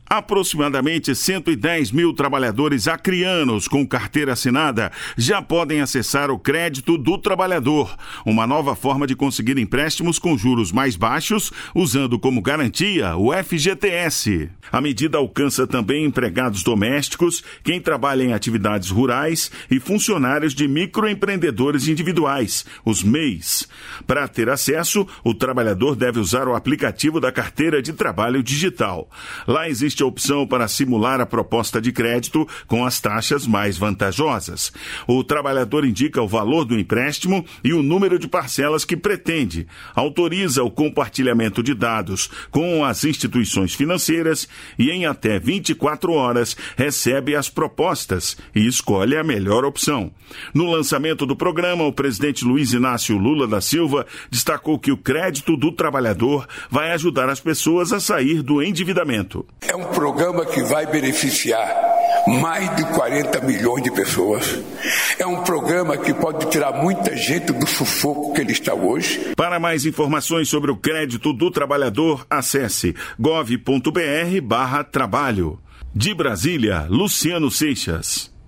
Aproximadamente 110 mil trabalhadores acreanos com carteira assinada já podem acessar o crédito do trabalhador, uma nova forma de conseguir empréstimos com juros mais baixos, usando como garantia o FGTS. A medida alcança também empregados domésticos, quem trabalha em atividades rurais e funcionários de microempreendedores individuais, os MEIs. Para ter acesso, o trabalhador deve usar o aplicativo da carteira de trabalho digital. Lá existe a opção para simular a proposta de crédito com as taxas mais vantajosas. O trabalhador indica o valor do empréstimo e o número de parcelas que pretende, autoriza o compartilhamento de dados com as instituições financeiras e em até 24 horas recebe as propostas e escolhe a melhor opção. No lançamento do programa, o presidente Luiz Inácio Lula da Silva destacou que o crédito do trabalhador vai ajudar as pessoas a sair do endividamento. É um programa que vai beneficiar mais de 40 milhões de pessoas. É um programa que pode tirar muita gente do sufoco que ele está hoje. Para mais informações sobre o crédito do trabalhador, acesse gov.br/trabalho. De Brasília, Luciano Seixas.